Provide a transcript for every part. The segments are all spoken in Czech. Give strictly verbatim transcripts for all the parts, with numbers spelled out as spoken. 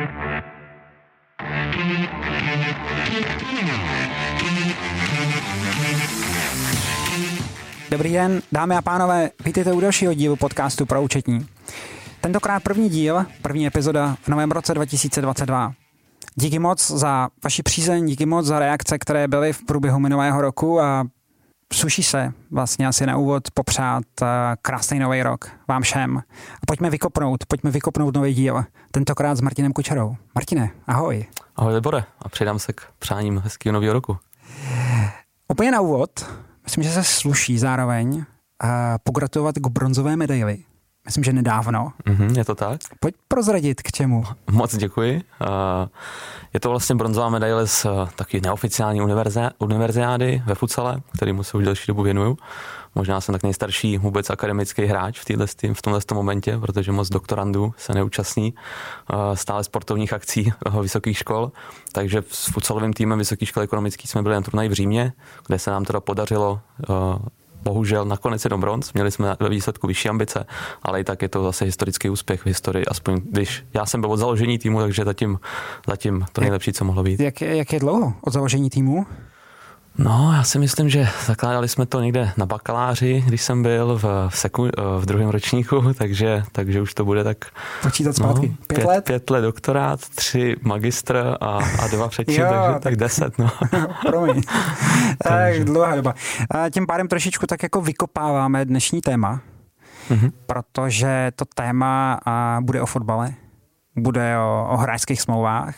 Dobrý den, dámy a pánové, vítejte u dalšího dílu podcastu Pro účetní. Tentokrát první díl, první epizoda v novém roce dva tisíce dvacet dva. Díky moc za vaši přízeň, díky moc za reakce, které byly v průběhu minulého roku a sluší se vlastně asi na úvod popřát krásný nový rok vám všem. A pojďme vykopnout, pojďme vykopnout nový díl, tentokrát s Martinem Kučerou. Martine, ahoj. Ahoj Libore a přidám se k přáním hezkého nového roku. Úplně na úvod, myslím, že se sluší zároveň pogratulovat k bronzové medaili. Myslím, že nedávno. Mm-hmm, je to tak? Pojď prozradit k čemu. Moc děkuji. Je to vlastně bronzová medaile z taky neoficiální univerziády ve futsale, kterému se už delší dobu věnuju. Možná jsem tak nejstarší vůbec akademický hráč v, týhle, v tomhle momentě, protože moc doktorandů se neúčastní stále sportovních akcí vysokých škol. Takže s futsalovým týmem Vysokých škol ekonomických jsme byli na turnaji v Římě, kde se nám teda podařilo bohužel nakonec jenom bronz, měli jsme ve výsledku vyšší ambice, ale i tak je to zase historický úspěch v historii, aspoň když já jsem byl od založení týmu, takže zatím, zatím to nejlepší, co mohlo být. Jak, jak je dlouho od založení týmu? No, já si myslím, že zakládali jsme to někde na bakaláři, když jsem byl v, v, seku, v druhém ročníku, takže, takže už to bude tak... Počítat zpátky. No, pět, pět let? Pět let doktorát, tři magistr a, a dva předtím, jo, takže tak, tak deset. No. Promiň. Tak dlouhá doba. A tím pádem trošičku tak jako vykopáváme dnešní téma, mm-hmm. protože to téma a, bude o fotbale, bude o, o hráčských smlouvách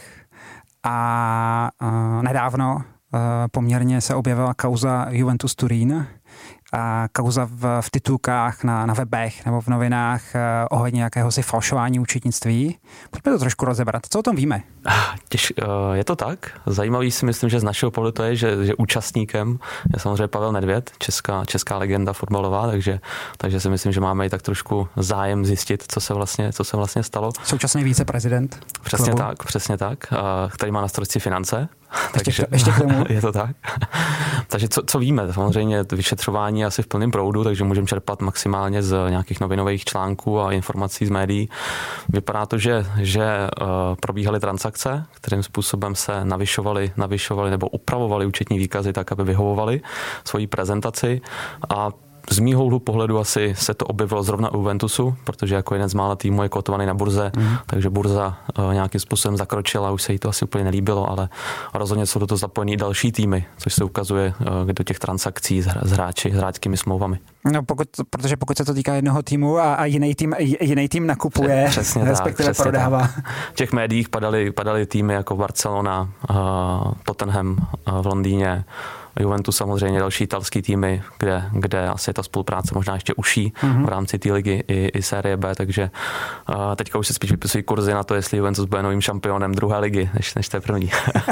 a, a nedávno poměrně se objevila kauza Juventus Turín a kauza v, v titulkách na, na webech nebo v novinách ohledně jakéhosi falšování účetnictví. Pojďme to trošku rozebrat. Co o tom víme? Těž, je to tak. Zajímavý si myslím, že z našeho pohledu to je, že, že účastníkem je samozřejmě Pavel Nedvěd, česká, česká legenda fotbalová, takže, takže si myslím, že máme i tak trošku zájem zjistit, co se vlastně, co se vlastně stalo. Současný viceprezident. Přesně klubu. tak, přesně tak. Který má na starosti finance. Ještě, takže, ještě k tomu. Je to tak. Takže co, co víme? Samozřejmě vyšetřování asi v plném proudu, takže můžeme čerpat maximálně z nějakých novinových článků a informací z médií. Vypadá to, že, že uh, probíhaly transakce, kterým způsobem se navyšovaly, navyšovaly nebo upravovaly účetní výkazy tak, aby vyhovovaly svoji prezentaci a z mýho úhlu pohledu asi se to objevilo zrovna u Juventusu, protože jako jeden z mála týmů je kotovaný na burze, mm. takže burza uh, nějakým způsobem zakročila, už se jí to asi úplně nelíbilo, ale rozhodně jsou do toho zapojení další týmy, což se ukazuje uh, do těch transakcí s, s hráči, s hráčskými smlouvami. No pokud, protože pokud se to týká jednoho týmu a, a jiný tým, jiný tým nakupuje, přesně respektive tak, prodává. Tak. V těch médiích padaly, padaly týmy jako Barcelona, uh, Tottenham uh, v Londýně, Juventus samozřejmě, další italský týmy, kde, kde asi je ta spolupráce možná ještě užší mm-hmm. v rámci té ligy i, i série B, takže uh, teďka už se spíš vypisují kurzy na to, jestli Juventus bude novým šampionem druhé ligy, než, než té první.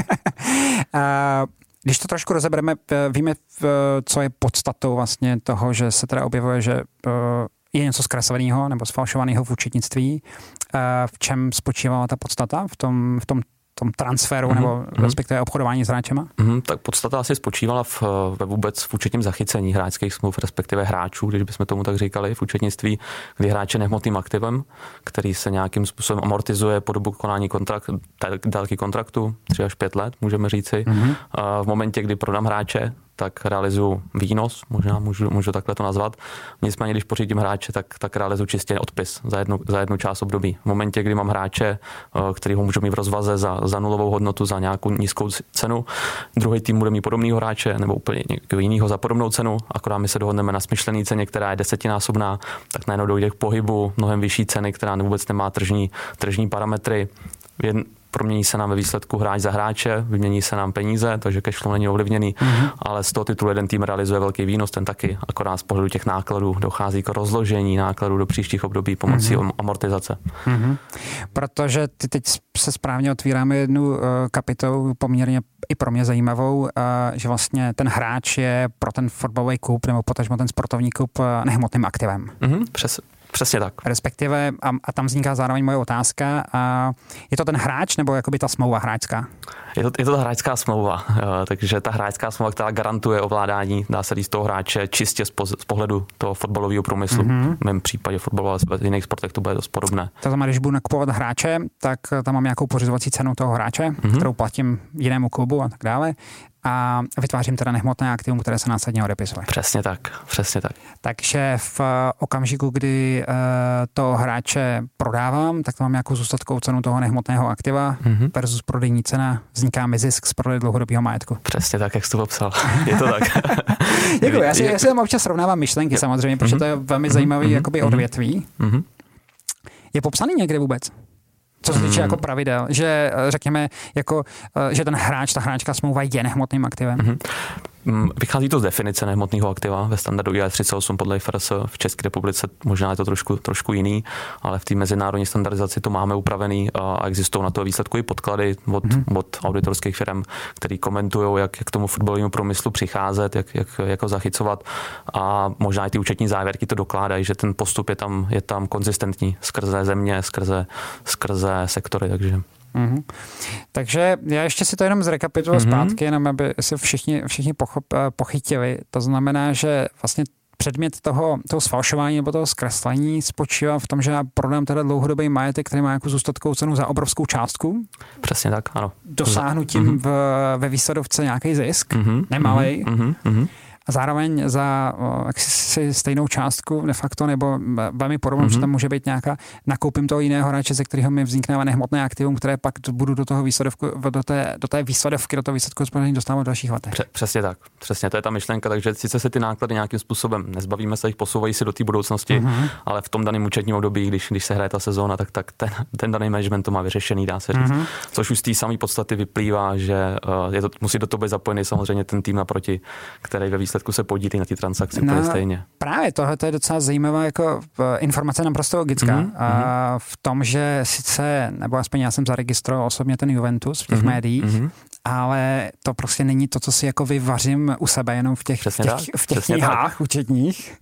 Když to trošku rozebereme, víme, co je podstatou vlastně toho, že se teda objevuje, že je něco zkresleného nebo zfalšovaného v účetnictví. V čem spočívala ta podstata v tom, v tom tom transferu mm-hmm. nebo respektive obchodování s hráčema? Mm-hmm, tak podstata asi spočívala v, ve vůbec v účetním zachycení hráčských smluv, respektive hráčů, když bychom tomu tak říkali, v účetnictví, kdy hráč je nehmotným aktivem, který se nějakým způsobem amortizuje po dobu konání kontrakt, délky kontraktu, tři až pět let, můžeme říci. Mm-hmm. V momentě, kdy prodám hráče, tak realizuju výnos, možná můžu, můžu takhle to nazvat. Nicméně, když pořídím hráče, tak, tak realizuju čistě odpis za jednu, za jednu část období. V momentě, kdy mám hráče, který ho můžu mít v rozvaze za, za nulovou hodnotu, za nějakou nízkou cenu, druhý tým bude mít podobného hráče nebo úplně nějakého jiného za podobnou cenu, akorát my se dohodneme na smyšlený ceně, která je desetinásobná, tak najednou dojde k pohybu mnohem vyšší ceny, která vůbec nemá tržní, tržní parametry. Jen promění se nám ve výsledku hráč za hráče, vymění se nám peníze, takže cashflow není ovlivněný, mm-hmm. ale z toho titulu jeden tým realizuje velký výnos, ten taky, akorát z pohledu těch nákladů dochází k rozložení nákladů do příštích období pomocí mm-hmm. amortizace. Mm-hmm. Protože ty teď se správně otvíráme jednu uh, kapitolu poměrně i pro mě zajímavou, uh, že vlastně ten hráč je pro ten fotbalový klub nebo potažmo ten sportovní klub uh, nehmotným aktivem. Mm-hmm. Přes, Přesně tak. Respektive, a, a tam vzniká zároveň moje otázka, a je to ten hráč nebo jakoby ta smlouva hráčská? Je to, je to ta hráčská smlouva, takže ta hráčská smlouva, která garantuje ovládání, dá se říct, toho hráče čistě z, poz, z pohledu toho fotbalového průmyslu. Mm-hmm. V mém případě fotbalu, ale v jiných sportech to bude dost podobné. To znamená, když budu nakupovat hráče, tak tam mám nějakou pořizovací cenu toho hráče, mm-hmm. kterou platím jinému klubu a tak dále. A vytvářím teda nehmotné aktivum, které se následně odepisuje. Přesně tak, přesně tak. Takže v okamžiku, kdy uh, toho hráče prodávám, tak to mám nějakou zůstatkovou cenu toho nehmotného aktiva mm-hmm. versus prodejní cena, vzniká mi zisk z prodeje dlouhodobého majetku. Přesně tak, jak jsi to popsal. Je to tak. Děkuji, já si, já si tam občas srovnávám myšlenky samozřejmě, protože mm-hmm. to je velmi zajímavý mm-hmm. jakoby odvětví. Mm-hmm. Je popsaný někde vůbec? Co se týče mm. jako pravidel, že řekněme, jako, že ten hráč, ta hráčská smlouva je nehmotným aktivem. Mm-hmm. Vychází to z definice nehmotného aktiva ve standardu I A třicet osm podle I F R S. V České republice možná je to trošku, trošku jiný, ale v té mezinárodní standardizaci to máme upravený a existují na to výsledkové podklady od, mm-hmm. od auditorských firm, který komentují, jak k tomu fotbalovému průmyslu přicházet, jak, jak, jak ho zachycovat, a možná i ty účetní závěrky to dokládají, že ten postup je tam, je tam konzistentní skrze země, skrze, skrze sektory, takže... Mm-hmm. Takže já ještě si to jenom zrekapituluji mm-hmm. zpátky, jenom aby si všichni, všichni pochop, pochytili. To znamená, že vlastně předmět toho, toho sfalšování nebo toho zkreslení spočívá v tom, že já prodám teda dlouhodobý majetek, který má jako zůstatkovou cenu za obrovskou částku. Přesně tak, ano. Dosáhnu tím mm-hmm. v, ve výsledovce nějaký zisk, mm-hmm. nemalej. Mm-hmm. A zároveň za jaksi stejnou částku de facto, nebo velmi podobnou, mm-hmm. že tam může být nějaká, nakoupím toho jiného hráče, ze kterého mi vznikne nehmotné aktivum, které pak budu do toho výsledovku, do té, do té výsledovky, do toho výsledku hospodaření dostávat v dalších letech. Přesně tak, přesně, to je ta myšlenka, takže sice se ty náklady nějakým způsobem nezbavíme se jich, posouvají se do té budoucnosti, mm-hmm. ale v tom daném účetním období, když, když se hraje ta sezóna, tak, tak ten, ten daný management to má vyřešený, dá se říct. Mm-hmm. Což už z té samé podstaty vyplývá, že uh, je to, musí do toho být zapojený samozřejmě ten tým naproti, který ve výsledku se podílí na ty transakci úplně no, stejně. Právě tohle je docela zajímavá jako informace naprosto logická. Mm-hmm. A v tom, že sice, nebo aspoň já jsem zaregistroval osobně ten Juventus v těch mm-hmm. médiích, mm-hmm. ale to prostě není to, co si jako vyvařím u sebe jenom v těch, v těch, v těch knihách účetních,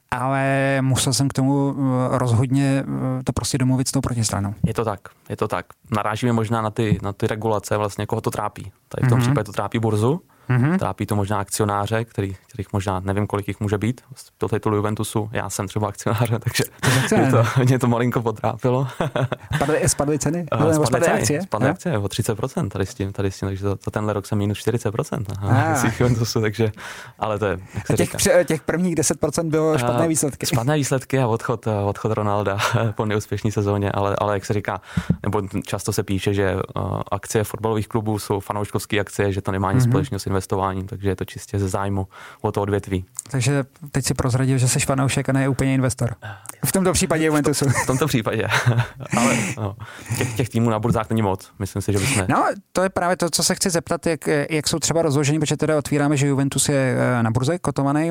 ale musel jsem k tomu rozhodně to prostě domluvit s tou protistranou. Je to tak, je to tak. Narážíme možná na ty, na ty regulace, vlastně koho to trápí. Tady v tom mm-hmm. případě to trápí burzu, mm-hmm. trápí to možná akcionáře, který, kterých možná nevím, kolik jich může být do titulu Juventusu. Já jsem třeba akcionáře, takže mě to, mě to malinko potrápilo. Spadly, spadly ceny? Uh, spadly ceny, akcie? Spadly akcie o třicet procent tady s tím, tady s tím, takže to, to tenhle rok jsem minus čtyřicet procent. Aha, Juventusu, takže, ale to je, jak se těch, říká. Těch prvních deset procent bylo špatné výsledky. Špatné výsledky a odchod, odchod Ronalda po neúspěšné sezóně, ale, ale jak se říká, nebo často se píše, že akcie fotbalových klubů jsou fanouškovské akcie, že to nemá nic mm-hmm. společného s investováním, takže je to čistě ze zájmu o to odvětví. Takže teď si prozradil, že jsi fanoušek a ne úplně investor. V tomto případě Juventusu. V tomto případě. Ale no, těch, těch týmů na burzách není moc. Myslím si, že bychom... No, to je právě to, co se chci zeptat, jak, jak jsou třeba rozložení, protože teda otvíráme, že Juventus je na burze kotovaný.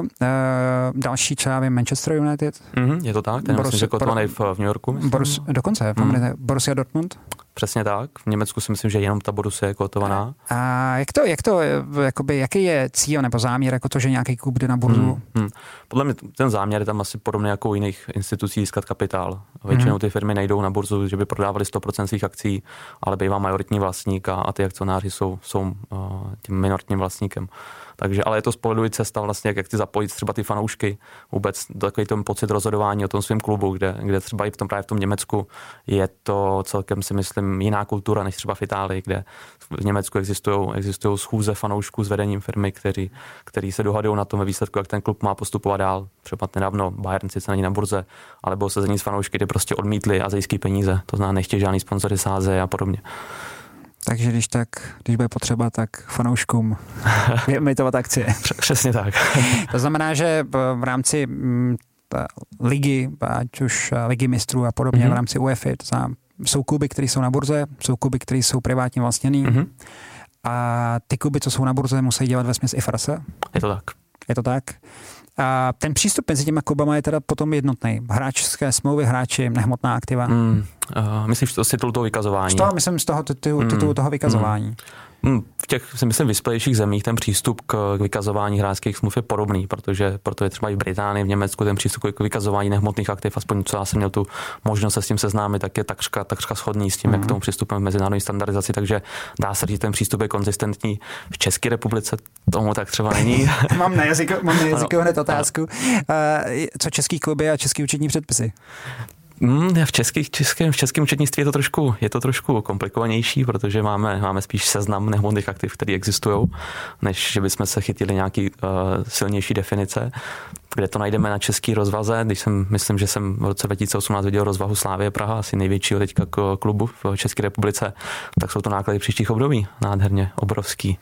Další třeba je Manchester United. Mm-hmm, je to tak, ten Borussia, myslím, že kotovaný v, v New Yorku. Borus, dokonce, mm. Borussia Dortmund. Přesně tak. V Německu si myslím, že jenom ta Borussia je kotovaná. A jak to, jak to, jakoby, jaký je cíl nebo záměr, jako to, že nějaký klub jde na burzu? Hmm, hmm. Podle mě ten záměr je tam asi podobný jako u jiných institucí získat kapitál. Většinou ty firmy nejdou na burzu, že by prodávali sto procent svých akcí, ale bývá majoritní vlastník a, a ty akcionáři jsou, jsou uh, tím minoritním vlastníkem. Takže, ale je to z pohledu cesta vlastně, jak, jak ty zapojit třeba ty fanoušky, vůbec takový ten pocit rozhodování o tom svém klubu, kde, kde třeba i v tom právě v tom Německu je to celkem si myslím jiná kultura než třeba v Itálii, kde v Německu existují existují schůze fanoušků s vedením firmy, kteří, kteří se dohadují na tom ve výsledku, jak ten klub má postupovat dál. Třeba nedávno Bayern sice není na burze, ale bylo sezení s fanoušky, kde prostě odmítli azijský peníze, to znamená nechtějí žádný sponzory sáze a podobně. Takže když tak, když bude potřeba, tak fanouškům vyemitovat akcie. Přesně tak. To znamená, že v rámci ligy, ať už ligy mistrů a podobně, mm-hmm. v rámci UEFA, to znamená, jsou kluby, které jsou na burze, jsou kluby, které jsou privátně vlastněný mm-hmm. a ty kluby, co jsou na burze, musí dělat vesměs I F R S. Je to tak. Je to tak. A ten přístup mezi těma klubama je teda potom jednotný. Hráčské smlouvy, hráči, nehmotná aktiva. Mm, uh, myslíš to z titulu toho vykazování? Z toho, myslím z toho titulu, titulu toho vykazování. Mm. V těch, si myslím, vyspělejších zemích ten přístup k vykazování hráčských smluv je podobný, protože proto je třeba i v Británii, v Německu ten přístup k vykazování nehmotných aktiv, aspoň co já jsem měl tu možnost se s tím seznámit, tak je takřka, takřka shodný s tím, mm. jak k tomu přistupujeme v mezinárodní standardizaci, takže dá se říct, ten přístup je konzistentní. V České republice tomu tak třeba není. mám na jazyku, mám na jazyku hned otázku. Co český kluby a český účetní předpisy? Mm, v, českých, českém, v českém účetnictví je to trošku, je to trošku komplikovanější, protože máme, máme spíš seznam nehmotných aktiv, které existují, než že bychom se chytili nějaký uh, silnější definice, kde to najdeme na český rozvaze. Když jsem, myslím, že jsem v roce dva tisíce osmnáct viděl rozvahu Slavie Praha, asi největšího teďka klubu v České republice, tak jsou to náklady příštích období nádherně obrovský.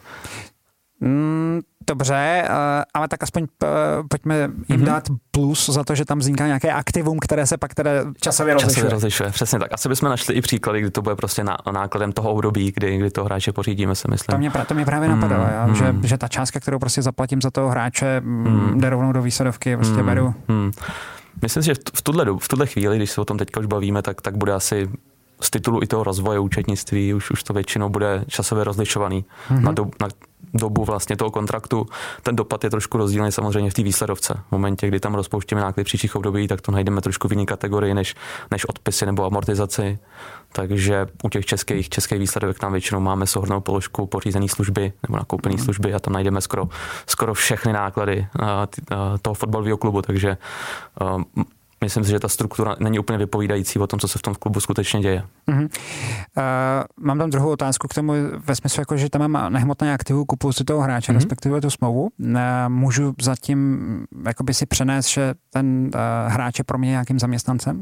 Mm, dobře, ale tak aspoň pojďme jim mm-hmm. dát plus za to, že tam vzniká nějaké aktivum, které se pak teda časově rozlišuje. Časově rozlišuje, přesně tak. Asi bychom našli i příklady, kdy to bude prostě ná, nákladem toho období, kdy, kdy toho hráče pořídíme, si myslím. To mě, to mě právě napadalo, mm, já, mm. že, že ta částka, kterou prostě zaplatím za toho hráče, mm. jde rovnou do výsledovky, prostě mm, beru. Mm. Myslím si, že v tuhle, v tuhle chvíli, když se o tom teďka už bavíme, tak, tak bude asi z titulu i toho rozvoje účetnictví už, už to většinou bude časově rozlišovaný mm-hmm. na, dobu, na dobu vlastně toho kontraktu. Ten dopad je trošku rozdílný samozřejmě v té výsledovce. V momentě, kdy tam rozpouštíme náklady příštích období, tak to najdeme trošku v jiné kategorii než, než odpisy nebo amortizaci. Takže u těch českých, českých výsledovek tam většinou máme souhrnnou položku pořízené služby nebo nakoupené mm-hmm. služby a tam najdeme skoro, skoro všechny náklady uh, t, uh, toho fotbalového klubu. Takže uh, myslím si, že ta struktura není úplně vypovídající o tom, co se v tom klubu skutečně děje. Uh-huh. Uh, mám tam druhou otázku k tomu ve smyslu, jako, že tam mám nehmotné aktivu, kupuju si toho hráče, uh-huh. respektive tu smlouvu. Uh, můžu zatím jakoby si přenést, že ten uh, hráč je pro mě nějakým zaměstnancem?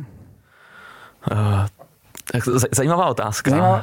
Uh. Zajímavá otázka. Zajímavá...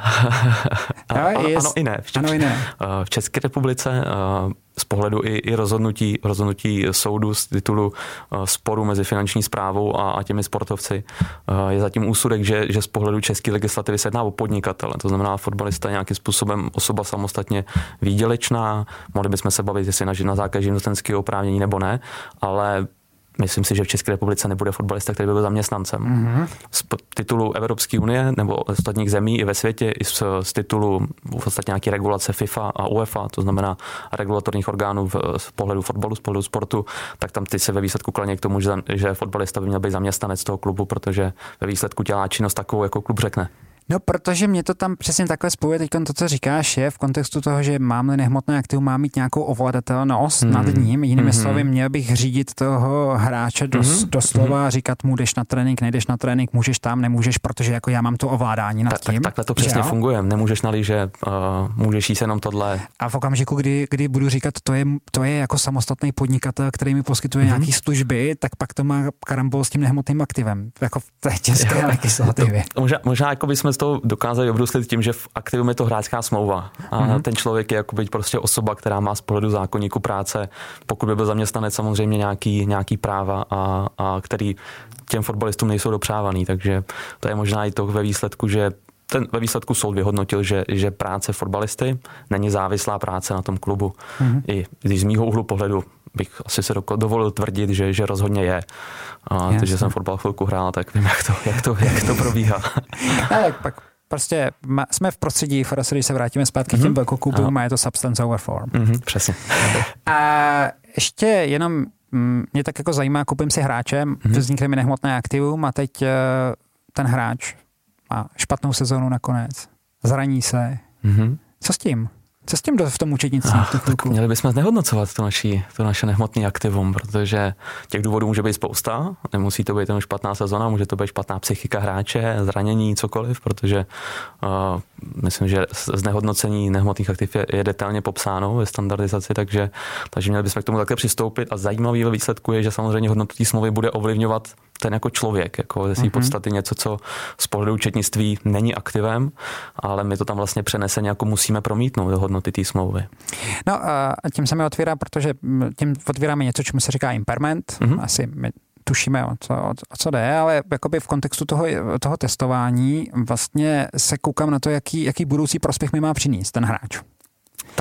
a, ano, ano i ne. V, ano i ne. v České republice z pohledu i, i rozhodnutí, rozhodnutí soudu z titulu sporu mezi finanční správou a, a těmi sportovci je zatím úsudek, že, že z pohledu české legislativy se jedná o podnikatele. To znamená, fotbalista je nějakým způsobem osoba samostatně výdělečná. Mohli bychom se bavit, jestli na, na základě živnostenského oprávnění nebo ne, ale myslím si, že v České republice nebude fotbalista, který by byl zaměstnancem. Mm-hmm. Z titulu Evropské unie nebo ostatních zemí i ve světě, i z, z titulu v podstatě nějaké regulace FIFA a UEFA, to znamená regulatorních orgánů v, z pohledu fotbalu, z pohledu sportu, tak tam ty se ve výsledku klaní k tomu, že, že fotbalista by měl být zaměstnanec toho klubu, protože ve výsledku dělá činnost takovou, jako klub řekne. No, protože mě to tam přesně takhle spojuje teď to, co říkáš, je v kontextu toho, že mám-li nehmotné aktivum, mám mít nějakou ovladatelnost hmm. nad ním. Jinými hmm. slovy, měl bych řídit toho hráče dos, hmm. doslova, hmm. říkat mu, jdeš na trénink, nejdeš na trénink, můžeš tam, nemůžeš, protože jako já mám to ovládání nad Ta, tím. Tak, takhle to přesně funguje. Nemůžeš na lyže, uh, můžeš jíst jenom tohle. A v okamžiku, kdy, kdy budu říkat, to je, to je jako samostatný podnikatel, který mi poskytuje hmm. nějaký služby, tak pak to má karambol s tím nehmotným aktivem. Jako v té české legislativě. Možná, možná jako bychom z toho dokázali obruslit tím, že v aktivum je to hráčská smlouva. A mm-hmm. ten člověk je jako být prostě osoba, která má z pohledu zákoníku práce, pokud by byl zaměstnanec, samozřejmě nějaký, nějaký práva, a, a který těm fotbalistům nejsou dopřávaný. Takže to je možná i to ve výsledku, že ten ve výsledku soud vyhodnotil, že, že práce fotbalisty není závislá práce na tom klubu. Mm-hmm. I když z mýho úhlu pohledu bych asi se dovolil tvrdit, že, že rozhodně je. A takže jsem fotbal chvilku hrál, tak vím, jak to, jak to, jak to probíhá. Tak pak prostě jsme v prostředí, když se vrátíme zpátky mm-hmm. k těm velkoklubům, a je to substance over form. Mm-hmm, přesně. A ještě jenom mě tak jako zajímá, koupím si hráče, mm-hmm. vznikne mi nehmotné aktivum a teď ten hráč má špatnou sezónu nakonec, zraní se. Mm-hmm. Co s tím? Co s tím v tom účetnictví? Ah, tak měli bychom znehodnocovat to, naší, to naše nehmotné aktivum, protože těch důvodů může být spousta. Nemusí to být jenom špatná sezona, může to být špatná psychika hráče, zranění, cokoliv, protože uh, myslím, že znehodnocení nehmotných aktiv je, je detailně popsáno ve standardizaci, takže, takže měli bychom k tomu takhle přistoupit. A zajímavý ve výsledku je, že samozřejmě hodnotu té smlouvy bude ovlivňovat ten jako člověk, jako ze své mm-hmm. podstaty něco, co z pohledu účetnictví není aktivem, ale my to tam vlastně přeneseně jako musíme promítnout do hodnoty té smlouvy. No a tím se mi otvírá, protože tím otvíráme něco, čemu se říká impairment, mm-hmm. asi my tušíme, o co, o co jde, ale jakoby v kontextu toho, toho testování vlastně se koukám na to, jaký, jaký budoucí prospěch mi má přinést ten hráč. Tak.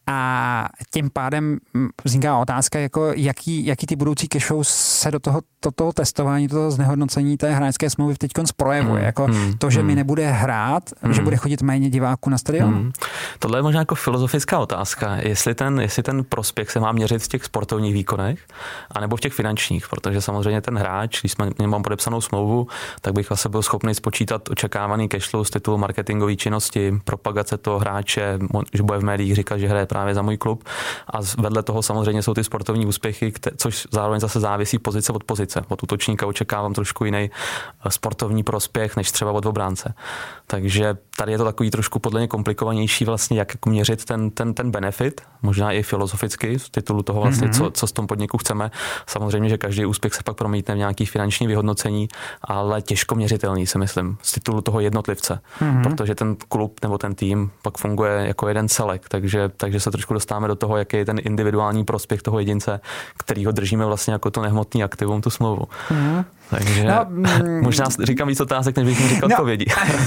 A tím pádem vzniká otázka, jako jaký, jaký ty budoucí cash flow se do toho, do toho testování, do toho znehodnocení té hráčské smlouvy teď projevuje. Hmm. Jako hmm. to, že hmm. mi nebude hrát, hmm. že bude chodit méně diváků na stadion. Hmm. Tohle je možná jako filozofická otázka, jestli ten, jestli ten prospěch se má měřit v těch sportovních výkonech, anebo v těch finančních, protože samozřejmě ten hráč, když jsme mám podepsanou smlouvu, tak bych asi byl schopný spočítat očekávaný cash flow z titulu marketingové činnosti, propagace toho hráče, že bude v médiích říkat, že hraje právě za můj klub. A vedle toho samozřejmě jsou ty sportovní úspěchy, což zároveň zase závisí pozice od pozice. Od útočníka očekávám trošku jiný sportovní prospěch, než třeba od obránce. Takže tady je to takový trošku podle mě komplikovanější vlastně, jak měřit ten, ten, ten benefit, možná i filozoficky z titulu toho vlastně, mm-hmm. co, co z tom podniku chceme. Samozřejmě, že každý úspěch se pak promítne v nějaký finanční vyhodnocení, ale těžko měřitelný, si myslím, z titulu toho jednotlivce, mm-hmm. protože ten klub nebo ten tým pak funguje jako jeden celek, takže, takže se trošku dostáváme do toho, jaký je ten individuální prospěch toho jedince, kterýho držíme vlastně jako to nehmotný aktivum, tu smlouvu. Mm-hmm. Takže no, mm, možná říkám víc otázek, než bych mi říkal no, odpovědí.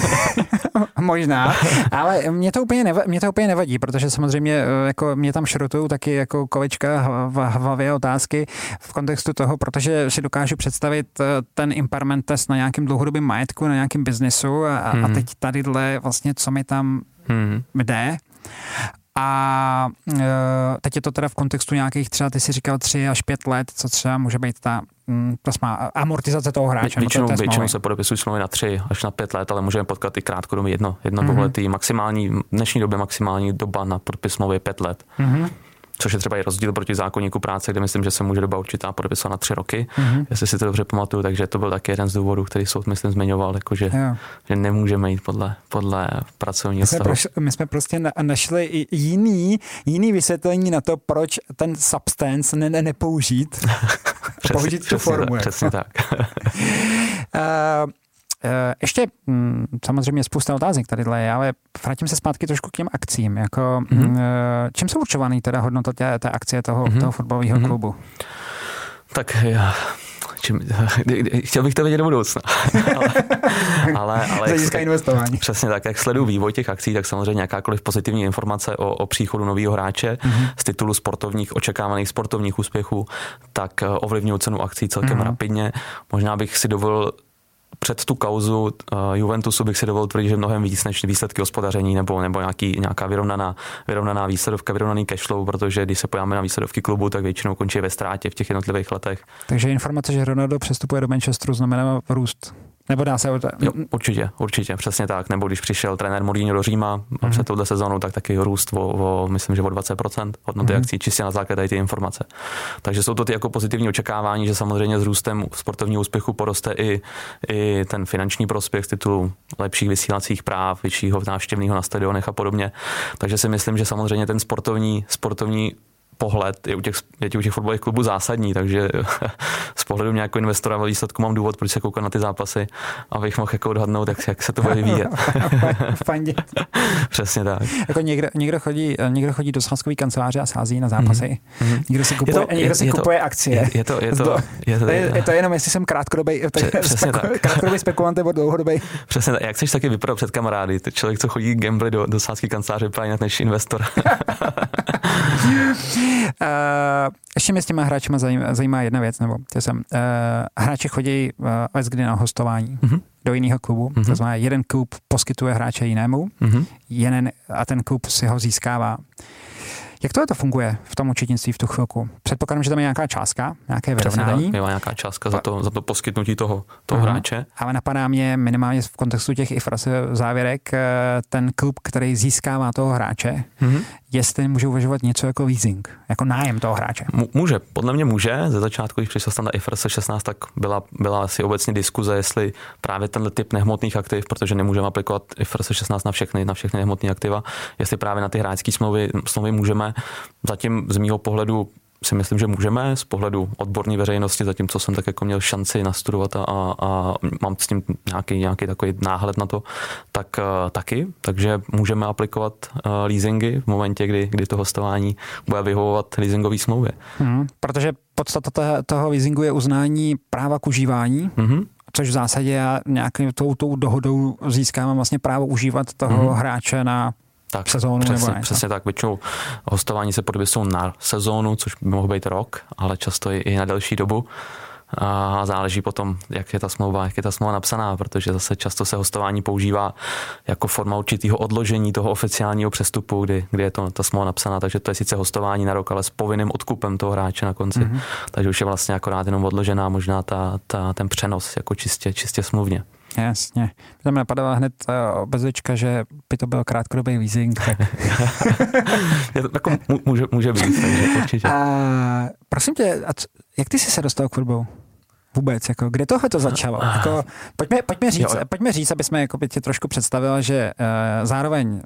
Možná, ale mě to úplně nevadí, mě to úplně nevadí, protože samozřejmě jako mě tam šrotují taky jako kolečka v hlavě otázky v kontextu toho, protože si dokážu představit ten impairment test na nějakém dlouhodobém majetku, na nějakém biznesu a, hmm. a teď tadyhle vlastně, co mi tam hmm. jde. A e, teď je to teda v kontextu nějakých třeba, ty si říkal tři až pět let, co třeba může být ta plasma, amortizace toho hráče. Většinou, to většinou se podepisují smlouvy na tři až na pět let, ale můžeme potkat i krátkodobě jedno, jedno mm-hmm. dvouletý. Maximální, v dnešní době maximální doba na podpis smlouvy je pět let. Mm-hmm. Což je třeba i rozdíl proti zákoníku práce, kde myslím, že se může doba určitá podepisovat na tři roky, mm-hmm. jestli si to dobře pamatuju, takže to byl taky jeden z důvodů, který soud, myslím, zmiňoval, jakože, že nemůžeme jít podle, podle pracovního stavu. My jsme prostě na, našli jiný, jiný vysvětlení na to, proč ten substance ne, ne, nepoužít. Přesně, použít tu přesně formu. Tak, přesně tak. uh, Ještě samozřejmě spousta otázek tadyhle, ale vrátím se zpátky trošku k těm akcím. Jako, mm-hmm. Čím jsou určovaný teda hodnota té, té akcie toho, mm-hmm. toho fotbalového mm-hmm. klubu? Tak já... Čím, chtěl bych to vědět do budoucna. ale, ale, ale Zajistka investování. Přesně tak, jak sleduju vývoj těch akcí, tak samozřejmě jakákoliv pozitivní informace o, o příchodu nového hráče mm-hmm. z titulu sportovních, očekávaných sportovních úspěchů, tak ovlivňují cenu akcí celkem mm-hmm. rapidně. Možná bych si dovolil před tu kauzu uh, Juventusu bych si dovolil tvrdit, že mnohem víc než výsledky hospodaření nebo, nebo nějaký, nějaká vyrovnaná, vyrovnaná výsledovka, vyrovnaný cashflow, protože když se podíváme na výsledovky klubu, tak většinou končí ve ztrátě v těch jednotlivých letech. Takže informace, že Ronaldo přestupuje do Manchesteru, znamená růst. Nebo dá se... Jo, určitě, určitě, přesně tak. Nebo když přišel trenér Mourinho do Říma mm-hmm. před touhle sezónou, tak taky růst o, o myslím, že o dvacet procent hodnoty mm-hmm. akcí, čistě na základě ty informace. Takže jsou to ty jako pozitivní očekávání, že samozřejmě s růstem sportovního úspěchu poroste i, i ten finanční prospěch z titulu lepších vysílacích práv, většího návštěvného na stadionech a podobně. Takže si myslím, že samozřejmě ten sportovní, sportovní pohled je u těch, je u těch fotbalových klubů zásadní, takže z pohledu nějakého investora ve výsledku mám důvod, proč se koukat na ty zápasy, abych mohl jako odhadnout, jak, jak se to bude vyvíjet. Fajně. Přesně tak. Jako někdo, někdo, chodí, někdo chodí do sázkové kanceláře a sází na zápasy. Mm-hmm. Někdo si kupuje, to, někdo si je, kupuje je akcie. Je, je, to, je, to, je, to, je, je to jenom, jestli jsem krátkodobý speku, krátkodobý spekulant nebo dlouhodobý. Přesně tak. Jak chceš taky vypadat před kamarády? Člověk, co chodí gambly do, do sázkové kanceláře, vypadá jinak než investor. Uh, ještě mě s těma hráčima zajímá, zajímá jedna věc, nebo to jsem, uh, hráči chodí uh, kdy na hostování mm-hmm. do jiného klubu, mm-hmm. to znamená jeden klub poskytuje hráče jinému, mm-hmm. jeden a ten klub si ho získává. Jak tohle to funguje v tom účetnictví v tu chvilku? Předpokládám, že tam je nějaká částka, nějaké vyrovnání. Je nějaká částka za to, za to poskytnutí toho, toho hráče. Ale napadá mě minimálně v kontextu těch I F R S závěrek ten klub, který získává toho hráče, mm-hmm. jestli může uvažovat něco jako leasing, jako nájem toho hráče. Může, podle mě může. Ze začátku, když přišel tam na I F R S šestnáct, tak byla, byla asi obecně diskuze, jestli právě tenhle typ nehmotných aktiv, protože nemůžeme aplikovat I F R S šestnáct na všechny, na všechny nehmotné aktiva, jestli právě na ty hráčské smlouvy, smlouvy můžeme. Zatím z mýho pohledu si myslím, že můžeme, z pohledu odborné veřejnosti, zatím, co jsem tak jako měl šanci nastudovat a, a mám s tím nějaký, nějaký takový náhled na to, tak uh, taky, takže můžeme aplikovat uh, leasingy v momentě, kdy, kdy to hostování bude vyhovovat leasingové smlouvě. Hmm, protože podstata toho leasingu je uznání práva k užívání, mm-hmm. což v zásadě já nějakou tou, tou dohodou získávám vlastně právo užívat toho mm-hmm. hráče na tak, sezónu. Přesně, nebo ne, přesně tak. Většinou hostování se podepisou na sezónu, což by mohl být rok, ale často i na delší dobu. A záleží potom, jak je ta smlouva, jak je ta smlouva napsaná, protože zase často se hostování používá jako forma určitého odložení toho oficiálního přestupu, kdy, kdy je to ta smlouva napsaná, takže to je sice hostování na rok, ale s povinným odkupem toho hráče na konci. Mm-hmm. Takže už je vlastně akorát jenom odložená možná ta, ta, ten přenos jako čistě, čistě smluvně. Jasně. Tam napadala hned obezlička, že by to byl krátkodobý leasing. Tak... je to, jako může, může být, takže určitě. A, prosím tě, a c- jak ty jsi se dostal k fotbalu? Vůbec, jako, kde tohle to začalo? Jako, pojďme, pojďme, říct, jo. pojďme říct, aby jsme jako by tě trošku představila, že uh, zároveň uh,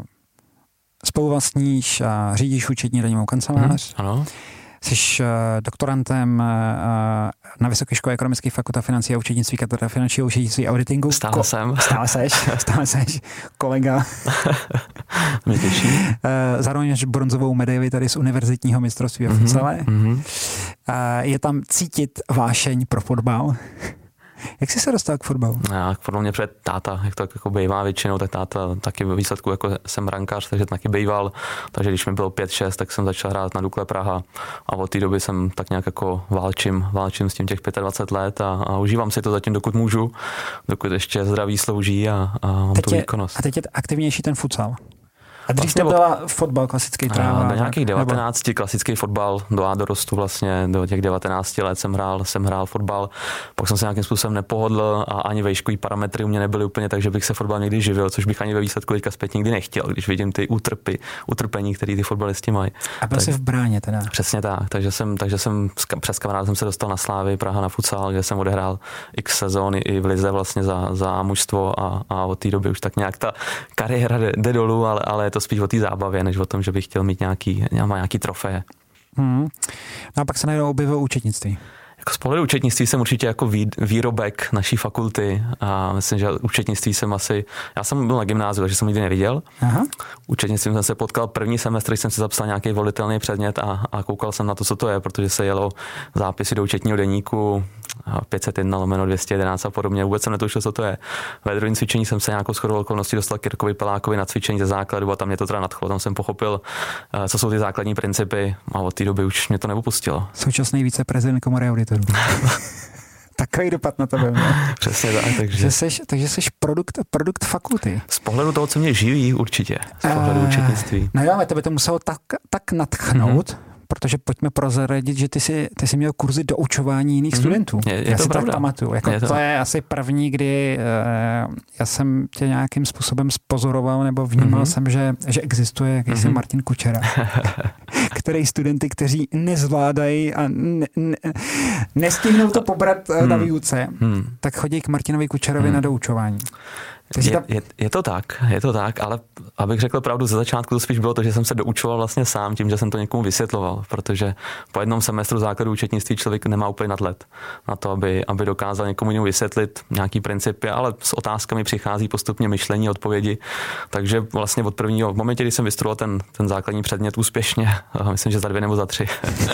spoluvlastníš a řídíš účetní daňovou kancelář. Hmm, ano. Jsi uh, doktorantem uh, na Vysoké škole ekonomických fakult a financí a účetnictví, katedra finančního účetnictví a auditingu. Stále Ko- jsem. Stále seš, stále seš, kolega. Mě těší. Uh, zároveň máš bronzovou medaili tady z univerzitního mistrovství v futsale. Mm-hmm. Uh, je tam cítit vášeň pro fotbal. Jak jsi se dostal k fotbalu? Já, podle mě před táta, jak to jako bývá většinou, tak táta taky ve výsledku jako jsem brankář, takže taky býval, takže když mi bylo pět šest, tak jsem začal hrát na Dukle Praha a od té doby jsem tak nějak jako válčím, válčím s tím těch dvacet pět let a, a užívám si to zatím, dokud můžu, dokud ještě zdraví slouží a, a mám teď tu je, výkonnost. A teď je aktivnější ten futsal. A dřív vlastně to byla fotbal, klasický tráva. Do nějakých devatenácti klasický fotbal, do A dorostu vlastně, do těch devatenácti let jsem hrál, jsem hrál fotbal, pak jsem se nějakým způsobem nepohodl a ani vejškový parametry u mě nebyly úplně tak, že bych se fotbal někdy živil, což bych ani ve výsledku teďka zpět nikdy nechtěl, když vidím ty útrpy, utrpení, které ty fotbalisti mají. A byl tak, jsi v bráně teda. Přesně tak, takže jsem, takže jsem přes kamarád jsem se dostal na Slávy Praha na futsal, kde jsem odehrál x sezóny i v lize vlastně za, za mužstvo a, a od té doby už tak nějak ta kariéra jde, jde dolů, ale, ale je to spíš o té zábavě, než o tom, že bych chtěl mít nějaký, nějaký trofeje. Hmm. No a pak se najednou objevilo účetnictví. Jako z pohledu účetnictví jsem určitě jako výrobek naší fakulty a myslím, že účetnictví jsem asi, já jsem byl na gymnáziu, takže jsem nikdy neviděl. Aha. Účetnictví jsem se potkal první semestr, když jsem si zapsal nějaký volitelný předmět a, a koukal jsem na to, co to je, protože se jelo zápisy do účetního deníku pět set jedna lomeno dvě stě jedenáct a podobně. Vůbec jsem netušil, co to je. Ve druhém cvičení jsem se nějakou shodou okolností dostal k Jirkovi Pelákovi na cvičení ze základu a tam mě to teda nadchlo. Tam jsem pochopil, co jsou ty základní principy a od té doby už mě to nepopustilo. Současný viceprezident komory auditorů. Takový dopad na tebe. Přesně tak. Takže, že seš, takže jsi produkt, produkt fakulty. Z pohledu toho, co mě živí určitě. Z pohledu uh, účetnictví. No jo, ale tebe to muselo tak, tak nadchnout, mm-hmm. protože pojďme prozradit, že ty jsi, ty jsi měl kurzy doučování jiných mm-hmm. studentů. Je, je já to si pravda. tak pamatuju. Jako je to. to je asi první, kdy uh, já jsem tě nějakým způsobem spozoroval nebo vnímal mm-hmm. jsem, že, že existuje jakýsi mm-hmm. Martin Kučera, který studenty, kteří nezvládají a ne, ne, nestihnou to pobrat mm. na výuce, mm. tak chodí k Martinovi Kučerovi mm. na doučování. Je, ta... je, je to tak, je to tak, ale abych řekl pravdu, ze začátku to spíš bylo to, že jsem se doučoval vlastně sám tím, že jsem to někomu vysvětloval, protože po jednom semestru základu účetnictví člověk nemá úplně nadhled na to, aby, aby dokázal někomu jinému vysvětlit nějaký principy, ale s otázkami přichází postupně myšlení, odpovědi, takže vlastně od prvního v momentě, kdy jsem vystudoval ten, ten základní předmět úspěšně, myslím, že za dvě nebo za tři,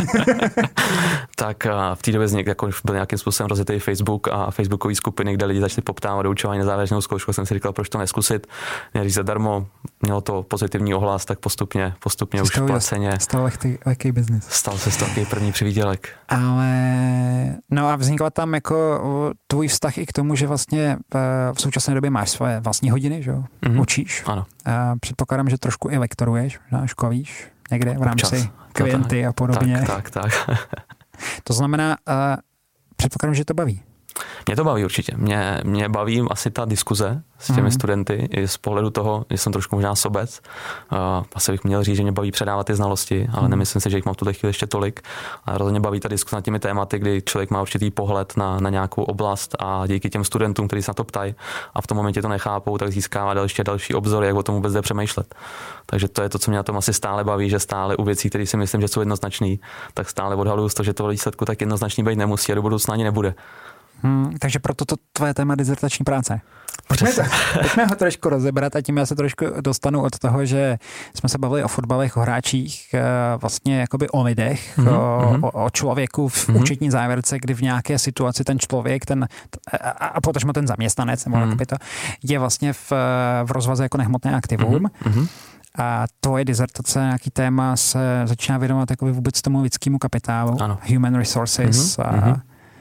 tak v té době z něk, jako byl nějakým způsobem rozjetý Facebook a facebookové skupiny, kde lidi začali poptávat doučování na závěrečnou zkoušku, jsem si říkal, proč to neskusit, měli zadarmo, mělo to pozitivní ohlas, tak postupně, postupně už placeně. Stal lehký biznis. Stal se to takový první přivídělek. Ale, no a vznikla tam jako tvůj vztah i k tomu, že vlastně v současné době máš svoje vlastní hodiny, že jo? Mm-hmm. Učíš. Ano. A předpokládám, že trošku i lektoruješ, školíš někde v rámci Občas. klienty a podobně. Tak, tak, tak. To znamená, předpokládám, že to baví. Mě to baví určitě. Mě, mě baví asi ta diskuze s těmi mm. studenty i z pohledu toho, že jsem trošku možná sobec. Uh, asi bych měl říct, že mě baví předávat ty znalosti, ale mm. nemyslím si, že jich mám v tuhle chvíli ještě tolik. Ale rozhodně baví ta diskuze nad těmi tématy, kdy člověk má určitý pohled na, na nějakou oblast a díky těm studentům, kteří se na to ptají a v tom momentě to nechápou, tak získává další další obzory, jak o tom vůbec jde přemýšlet. Takže to je to, co mě na tom asi stále baví, že stále u věcí, které si myslím, že jsou jednoznačný, tak stále odhaluju z toho, že to výsledku tak jednoznačný být nemusí a do budoucna ani nebude. Hmm, takže proto to tvoje téma dizertační práce. Pojďme, to, pojďme ho trošku rozebrat a tím já se trošku dostanu od toho, že jsme se bavili o fotbalech, o hráčích, vlastně jakoby o lidech, mm-hmm. o, o člověku v mm-hmm. účetní závěrce, kdy v nějaké situaci ten člověk, ten a, a potažmo ten zaměstnanec, nebo mm-hmm. to, je vlastně v, v rozvaze jako nehmotné aktivum. Mm-hmm. A tvoje dizertace, nějaký téma se začíná věnovat jakoby vůbec tomu lidskému kapitálu, ano. Human resources. Mm-hmm. A,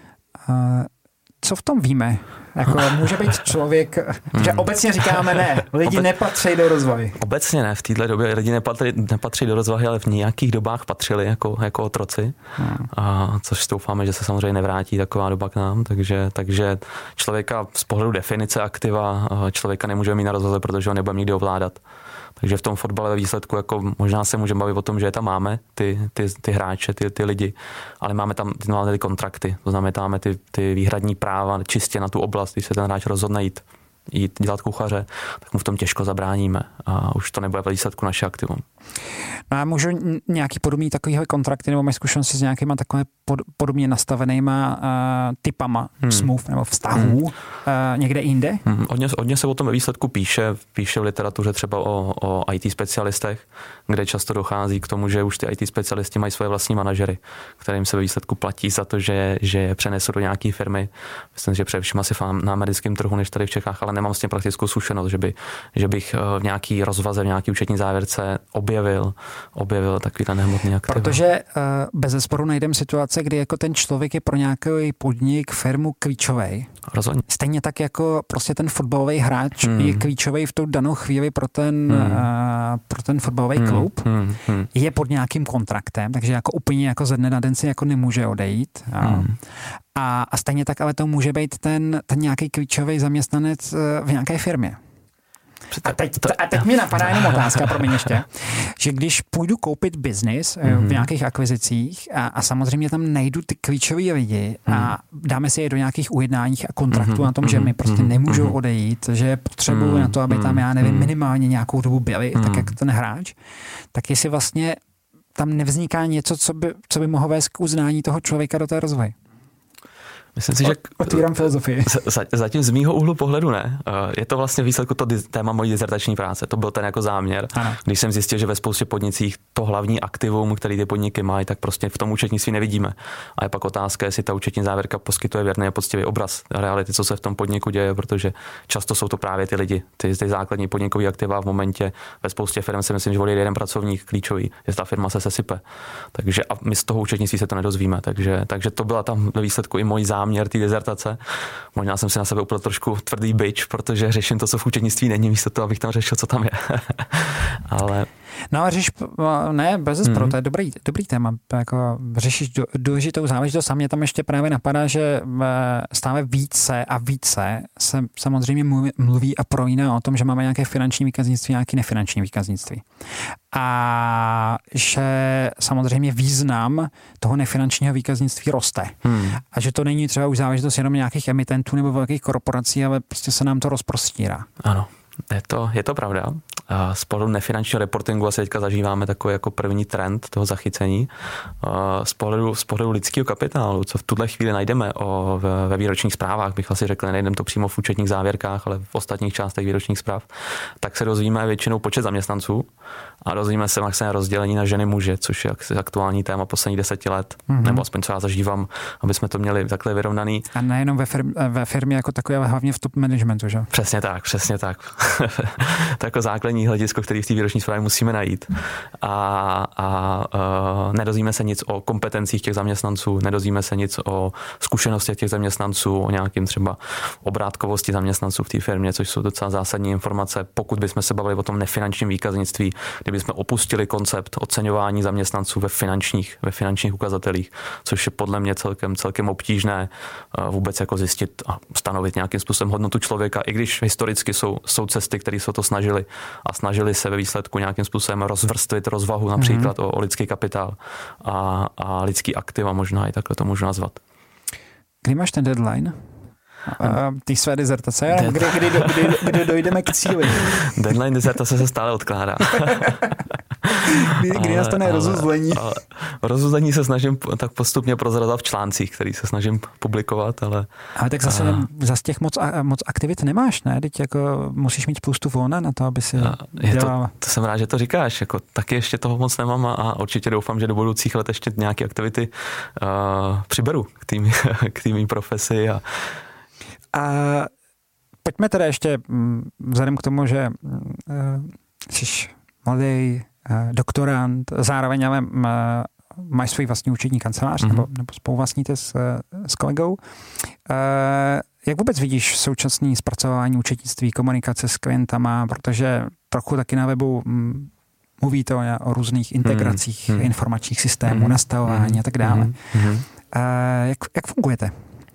a co v tom víme? Jako může být člověk, že obecně říkáme ne, lidi Obe... nepatří do rozvoje. Obecně ne, v této době lidi nepatří, nepatří do rozvoje, ale v nějakých dobách patřili jako, jako otroci, hmm. a což doufáme, že se samozřejmě nevrátí taková doba k nám, takže, takže člověka z pohledu definice aktiva člověka nemůžeme mít na rozvoje, protože ho nebudeme nikdy ovládat. Takže v tom fotbale ve výsledku jako možná se můžeme bavit o tom, že je tam máme, ty, ty, ty hráče, ty, ty lidi, ale máme tam máme ty kontrakty, to znamená, máme ty, ty výhradní práva čistě na tu oblast, když se ten hráč rozhodne jít, jít dělat kuchaře, tak mu v tom těžko zabráníme a už to nebude ve výsledku naše aktivum. No a můžu nějaký podobný takovýhle kontrakty nebo mají zkušenosti s nějakýma takové pod, podobně nastavenýma uh, typama hmm. smluv nebo vztahů hmm. uh, někde jinde? Hmm. Hodně, hodně se o tom ve výsledku píše, píše v literatuře třeba o, o í té specialistech, kde často dochází k tomu, že už ty í té specialisti mají svoje vlastní manažery, kterým se ve výsledku platí za to, že, že je přenesou do nějaké firmy. Myslím, že především asi na americkém trhu, než tady v Čechách, ale nemám s tím praktickou zkušenost, že, by, že bych v nějaký rozvaze, v nějaký účetní závěrce objevil, objevil takovýhle nehmotný aktiva. Protože uh, bez zesporu najdeme situace, kdy jako ten člověk je pro nějaký podnik, firmu klíčový. Rozhodně. Stejně tak jako prostě ten fotbalový hráč hmm. je klíčový v tu danou chvíli pro ten, hmm. uh, pro ten fotbalový hmm. klub. Hmm. Hmm. Je pod nějakým kontraktem, takže jako úplně jako ze dne na den si jako nemůže odejít. Hmm. A, a stejně tak ale to může být ten, ten nějaký klíčový zaměstnanec v nějaké firmě. A teď, a teď mi napadá jenom otázka, promiň ještě, že když půjdu koupit biznis mm-hmm. v nějakých akvizicích a, a samozřejmě tam najdu ty klíčový lidi mm-hmm. a dáme si je do nějakých ujednáních a kontraktů mm-hmm. na tom, že mi prostě nemůžou mm-hmm. odejít, že potřebuju mm-hmm. na to, aby tam, já nevím, minimálně nějakou dobu byli, mm-hmm. tak jako ten hráč, tak jestli vlastně tam nevzniká něco, co by, co by mohlo vést k uznání toho člověka do té rozvoje. Myslím si, že otvírám filozofii. Zatím z mýho úhlu pohledu ne. Je to vlastně výsledku to téma mojí dizertační práce. To byl ten jako záměr. Ano. Když jsem zjistil, že ve spoustě podnicích to hlavní aktivum, který ty podniky mají, tak prostě v tom účetnictví nevidíme. A je pak otázka, jestli ta účetní závěrka poskytuje věrný a poctivý obraz reality, co se v tom podniku děje, protože často jsou to právě ty lidi, ty, ty základní podnikové aktiva v momentě. Ve spoustě firm si myslím, že volí jeden pracovník klíčový, že ta firma se sesype. Takže a my z toho účetnictví se to nedozvíme. Takže, takže to byla tam ve výsledku i můj záměr té dizertace. Možná jsem si na sebe upletl trošku tvrdý bič, protože řeším to, co v účetnictví není, místo toho, abych tam řešil, co tam je. Ale no a řeš, ne, bez zesporu, mm-hmm. to je dobrý, dobrý téma. Jako řešíš důležitou záležitost a mě tam ještě právě napadá, že stále více a více se samozřejmě mluví a prolíná o tom, že máme nějaké finanční výkaznictví, nějaké nefinanční výkaznictví. A že samozřejmě význam toho nefinančního výkaznictví roste. Hmm. A že to není třeba už záležitost jenom nějakých emitentů nebo velkých korporací, ale prostě se nám to rozprostírá. Ano. Je to, je to pravda. Z pohledu nefinančního reportingu asi teďka zažíváme takový jako první trend toho zachycení. Z pohledu, z pohledu lidského kapitálu, co v tuhle chvíli najdeme o, ve, ve výročních zprávách, bych asi řekl, nejdeme to přímo v účetních závěrkách, ale v ostatních částech výročních zpráv, tak se dozvíme většinou počet zaměstnanců a dozvíme se maximálně rozdělení na ženy muže, což je aktuální téma posledních deseti let, mm-hmm. nebo aspoň co já zažívám, aby jsme to měli takhle vyrovnaný. A nejenom ve, firm, ve firmě jako takové, ale hlavně v top managementu, že? Přesně tak, přesně tak. To jako základní hledisko, který v té výroční zprávě musíme najít. A, a, a nedozvíme se nic o kompetencích těch zaměstnanců, nedozvíme se nic o zkušenostech těch zaměstnanců, o nějakým třeba obrátkovosti zaměstnanců v té firmě, což jsou docela zásadní informace. Pokud bychom se bavili o tom nefinančním výkaznictví, kdybychom opustili koncept oceňování zaměstnanců ve finančních, ve finančních ukazatelích, což je podle mě celkem, celkem obtížné vůbec jako zjistit a stanovit nějakým způsobem hodnotu člověka, i když historicky jsou, jsou cesty, které se to snažili a snažili se ve výsledku nějakým způsobem rozvrstvit rozvahu například mm-hmm. o, o lidský kapitál a, a lidský aktiva, možná i takhle to můžu nazvat. Kdy máš ten deadline? Ty své dizertace, Dead... kdy, kdy, kdy, kdy dojdeme k cíli? Deadline dizertace se stále odkládá. Kdy, kdy nastane rozuzlení? Rozuzlení se snažím tak postupně prozrazovat v článcích, který se snažím publikovat, ale... Ale tak zase a... zase těch moc, moc aktivit nemáš, ne? Teď jako musíš mít spoustu volna na to, aby si dělal... To, to jsem rád, že to říkáš. Jako, taky ještě toho moc nemám a, a určitě doufám, že do budoucích let ještě nějaké aktivity uh, přiberu k tým, k tým profesi a A pojďme teda ještě vzhledem k tomu, že uh, jsi mladý doktorant, zároveň ale máš svůj vlastní účetní kancelář, mm-hmm. nebo, nebo spoluvlastníte s, s kolegou. Jak vůbec vidíš současné zpracování účetnictví, komunikace s klientama, protože trochu taky na webu mluví to o různých integracích mm-hmm. informačních systémů, mm-hmm. nastavování mm-hmm. a tak dále. Mm-hmm. Jak, jak fungujete?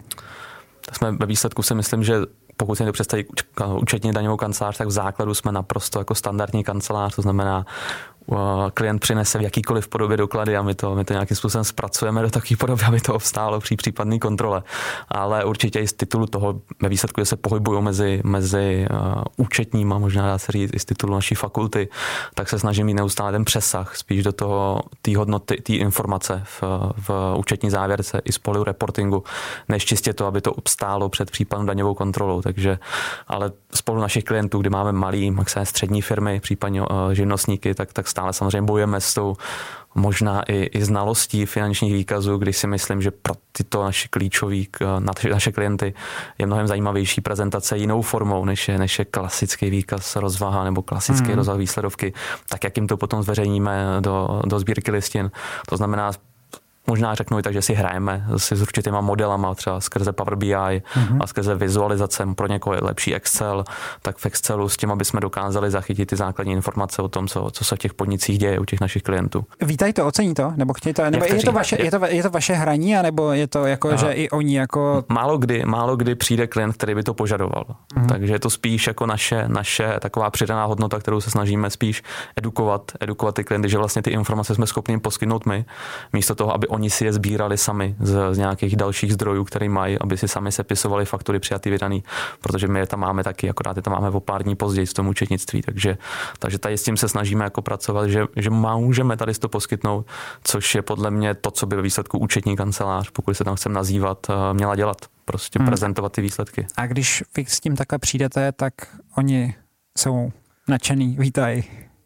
Jsme ve výsledku si myslím, že pokud si to představí účetní daňovou kancelář, tak v základu jsme naprosto jako standardní kancelář, to znamená, klient přinese v jakýkoliv podobě doklady a my to, my to nějakým způsobem zpracujeme do takové podoby, aby to obstálo při případné kontrole. Ale určitě i z titulu toho ve výsledku, že se pohybují mezi, mezi uh, účetníma, možná dá se říct i z titulu naší fakulty, tak se snažím mít neustále ten přesah spíš do toho, té hodnoty, té informace v, v účetní závěrce i z pohledu reportingu, než čistě to, aby to obstálo před případnou daňovou kontrolou. Takže, ale z pohledu našich klientů, kdy máme malý, maximálně střední firmy, případně uh, živnostníky, tak, tak stále samozřejmě bojujeme s tou možná i, i znalostí finančních výkazů, kdy si myslím, že pro tyto naše klíčové naše klienty je mnohem zajímavější prezentace jinou formou, než je, než je klasický výkaz rozvaha nebo klasický mm. rozvah výsledovky, tak jak jim to potom zveřejníme do, do sbírky listin. To znamená, možná řeknu i tak, že si hrajeme si s určitýma modelama, třeba skrze Power B I mm-hmm. a skrze vizualizace, pro někoho je lepší Excel, tak v Excelu s tím, aby jsme dokázali zachytit ty základní informace o tom, co, co se v těch podnicích děje u těch našich klientů. Vítají to, ocení to? Nebo chtějí to? Nebo je to, vaše, je, to, je to vaše hraní, anebo je to jako, Aha. že i oni jako... Málo kdy, málo kdy přijde klient, který by to požadoval. Mm-hmm. Takže je to spíš jako naše, naše taková přidaná hodnota, kterou se snažíme spíš edukovat, edukovat ty klienty, že vlastně ty informace jsme schopni poskytnout my, místo toho, aby oni si je sbírali sami z, z nějakých dalších zdrojů, které mají, aby si sami sepisovali faktury přijatý vydaný, protože my je tam máme taky, akorát je tam máme o pár dní později v tom účetnictví, takže, takže tady s tím se snažíme jako pracovat, že, že můžeme tady to poskytnout, což je podle mě to, co by ve výsledku účetní kancelář, pokud se tam chceme nazývat, měla dělat, prostě hmm. prezentovat ty výsledky. A když vy s tím takhle přijdete, tak oni jsou nadšený, vítají.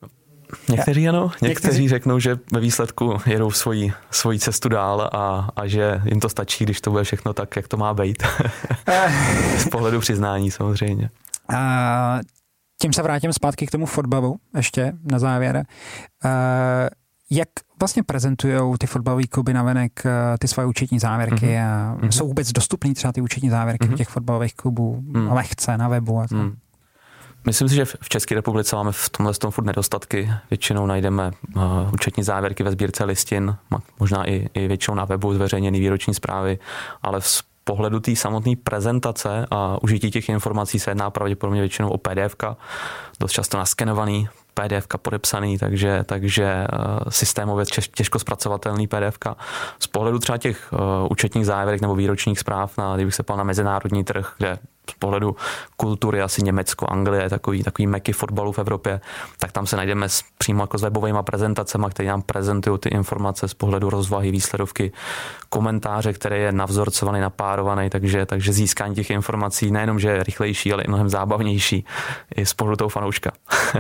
Někteří ano, někteří, někteří řeknou, že ve výsledku jedou svoji, svoji cestu dál a, a že jim to stačí, když to bude všechno tak, jak to má být. Z pohledu přiznání samozřejmě. A tím se vrátím zpátky k tomu fotbalu ještě na závěr. A jak vlastně prezentujou ty fotbalové kluby navenek ty svoje účetní závěrky mm-hmm. a jsou vůbec dostupný třeba ty účetní závěrky mm-hmm. těch fotbalových klubů mm. lehce na webu a to? Mm. Myslím si, že v České republice máme v tomhle tom furt nedostatky. Většinou najdeme uh, účetní závěrky ve sbírce listin, možná i, i většinou na webu zveřejněný výroční zprávy, ale z pohledu té samotné prezentace a užití těch informací se jedná pravděpodobně většinou o P D F ka, dost často naskenovaný P D F ka podepsaný, takže, takže uh, systémově těžko zpracovatelný P D F ka. Z pohledu třeba těch uh, účetních závěrek nebo výročních zpráv, na, kdybych se pal na mezinárodní trh, kde z pohledu kultury asi Německo, Anglie, takový, takový meky fotbalu v Evropě, tak tam se najdeme s, přímo jako s webovými prezentacemi, které nám prezentují ty informace z pohledu rozvahy, výsledovky, komentáře, které je navzorcovaný, napárovaný, takže, takže získání těch informací nejenom, že je rychlejší, ale i mnohem zábavnější i z pohledu toho fanouška.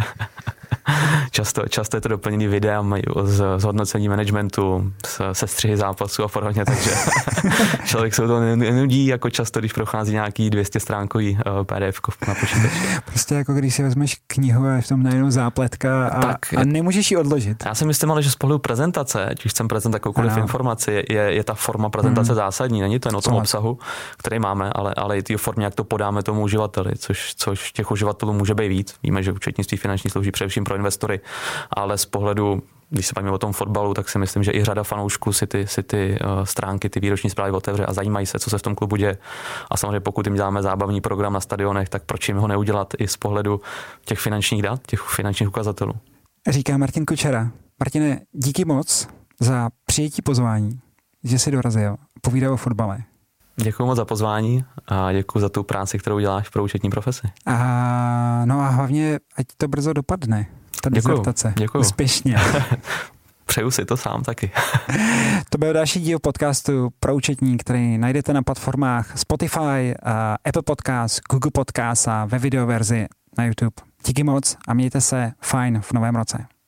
Často, často je to doplněný videem z, z hodnocení managementu, se střihy zápasu a podobně, takže člověk se to nenudí, jako často, když prochází nějaký dvě stě stránkový P D F na počítači. Prostě jako když si vezmeš knihu a je v tom najednou zápletka a, tak, a nemůžeš ji odložit. Já si myslím, ale že z pohledu prezentace, když chcem prezentovat jakoukoliv ano. informaci, je, je ta forma prezentace hmm. zásadní. Není to jen o tom obsahu, který máme, ale, ale i té formě, jak to podáme tomu uživateli, což, což těch uživatelů může být víc. Víme, že účetnictví finanční slouží především pro investory, ale z pohledu, když se bavíme o tom fotbalu, tak si myslím, že i řada fanoušků si ty, si ty uh, stránky, ty výroční zprávy otevře a zajímají se, co se v tom klubu děje. A samozřejmě pokud jim děláme zábavní program na stadionech, tak proč jim ho neudělat i z pohledu těch finančních dat, těch finančních ukazatelů. Říká Martin Kučera. Martine, díky moc za přijetí pozvání, že jsi dorazil povídat o fotbale. Děkuji moc za pozvání a děkuji za tu práci, kterou děláš pro účetní profesi. A, no a hlavně, ať to brzo dopadne, ta dizertace. Děkuji. Úspěšně. Přeju si to sám taky. To byl další díl podcastu Pro účetní, který najdete na platformách Spotify, Apple Podcast, Google Podcast a ve videoverzi na YouTube. Díky moc a mějte se fajn v novém roce.